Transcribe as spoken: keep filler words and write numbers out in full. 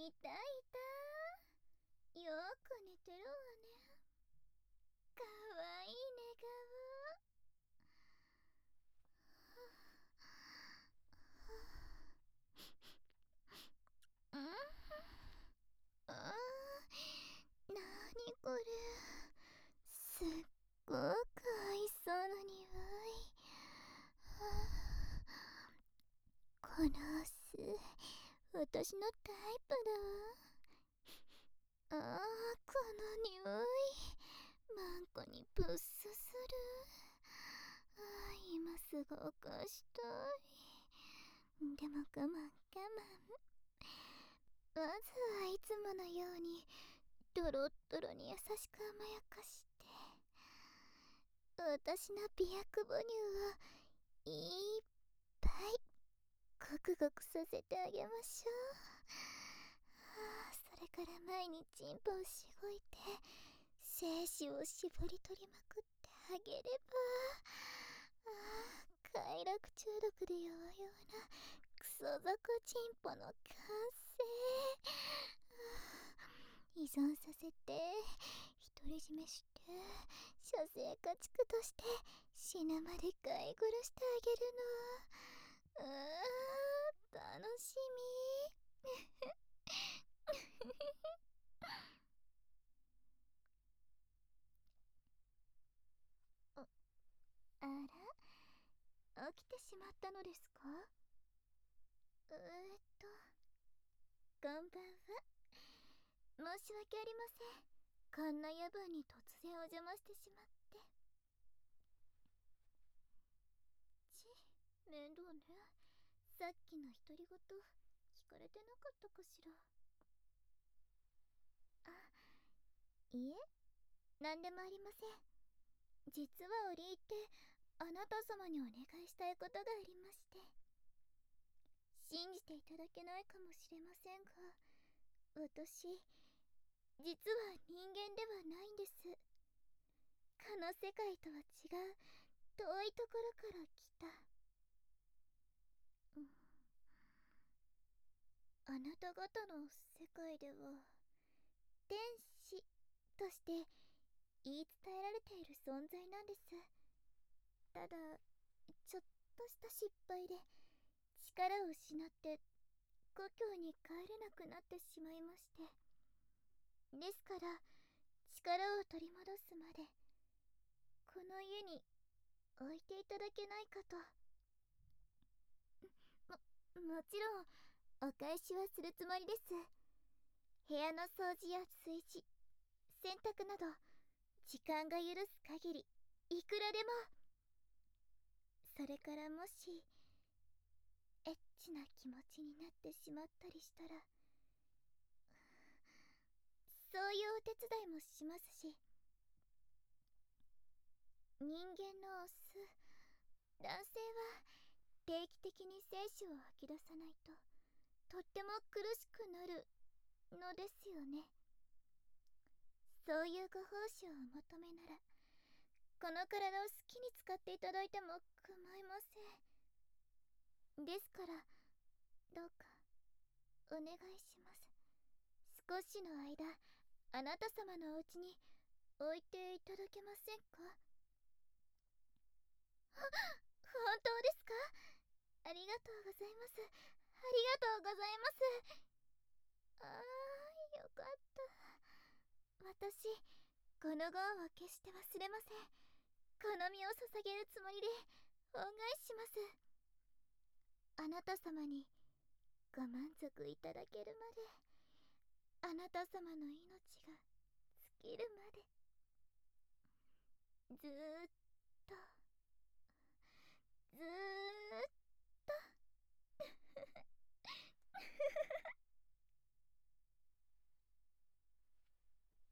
いたいた。よく寝てるわね。かわいい寝顔。うんあー、なにこれ。すっごく美味しそうな匂い。この酢、私のタイプだわ。あー、この匂い。マンコにブッスする。あー、今すぐ起こしたい。でも我慢我慢。まずはいつものようにドロッドロに優しく甘やかして、私の美薬母乳をいっぱいゴクゴクさせてあげましょう。はあ、それから毎日チンポをしごいて精子を絞り取りまくってあげれば、ああ、快楽中毒で弱々なクソザコチンポの完成。依存させて独り占めして射精家畜として死ぬまで飼い殺してあげるの。うー、楽しみ。あら、起きてしまったのですか？うーっと、こんばんは。申し訳ありません。こんな夜分に突然お邪魔してしまって。ち、面倒ね。さっきの独り言聞かれてなかったかしら。あ、いえ、なんでもありません。実は折り入ってあなた様にお願いしたいことがありまして。信じていただけないかもしれませんが、私実は人間ではないんです。この世界とは違う遠いところから来た、うん、あなた方の世界では天使として言い伝えられている存在なんです。ただちょっとした失敗で力を失って故郷に帰れなくなってしまいまして。ですから力を取り戻すまでこの家に置いていただけないかと。も、もちろんお返しはするつもりです。部屋の掃除や炊事、洗濯など時間が許す限りいくらでも。それからもしエッチな気持ちになってしまったりしたら、そういうお手伝いもしますし。人間のオス、男性は定期的に精子を吐き出さないととっても苦しくなるのですよね。そういうご奉仕をお求めならこの体を好きに使っていただいても構いません。ですからどうかお願いします。少しの間あなた様のお家に置いていただけませんか？本当ですか？ありがとうございます。ありがとうございます。ああ、よかった。私このご恩は決して忘れません。この身を捧げるつもりで恩返しします。あなた様にご満足いただけるまで、あなた様の命が尽きるまで、ずーっと